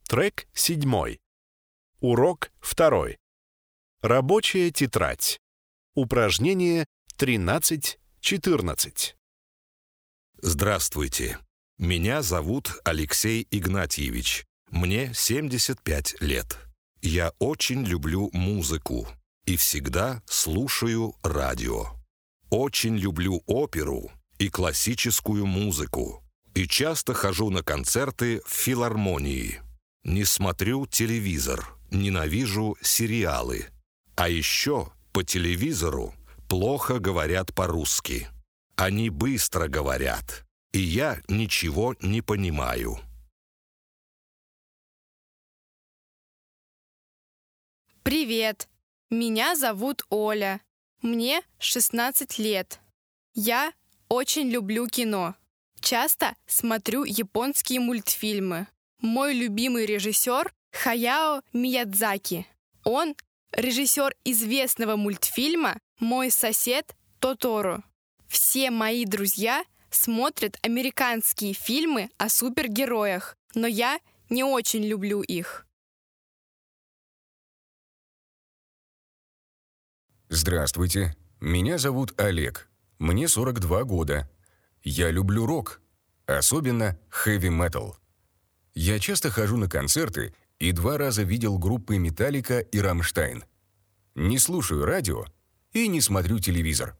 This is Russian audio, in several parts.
Трек 7. Урок 2. Рабочая тетрадь. Упражнение 13-14. Здравствуйте. Меня зовут Алексей Игнатьевич. Мне 75 лет. Я очень люблю музыку и всегда слушаю радио. Очень люблю оперу и классическую музыку. И часто хожу на концерты в филармонии. Не смотрю телевизор, ненавижу сериалы. А еще по телевизору плохо говорят по-русски. Они быстро говорят, и я ничего не понимаю. Привет! Меня зовут Оля. Мне 16 лет. Я очень люблю кино. Часто смотрю японские мультфильмы. Мой любимый режиссер Хаяо Миядзаки. Он режиссер известного мультфильма «Мой сосед Тоторо». Все мои друзья смотрят американские фильмы о супергероях, но я не очень люблю их. Здравствуйте, меня зовут Олег. Мне 42 года. Я люблю рок, особенно хэви-метал. Я часто хожу на концерты и 2 раза видел группы «Металлика» и «Рамштайн». Не слушаю радио и не смотрю телевизор.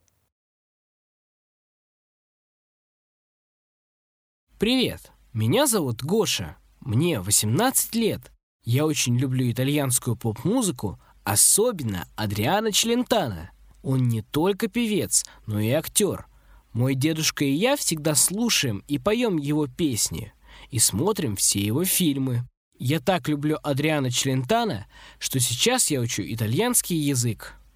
Привет, меня зовут Гоша. Мне 18 лет. Я очень люблю итальянскую поп-музыку, особенно Адриано Челентано. Он не только певец, но и актер. Мой дедушка и я всегда слушаем и поем его песни. И смотрим все его фильмы. Я так люблю Адриано Челентано, что сейчас я учу итальянский язык.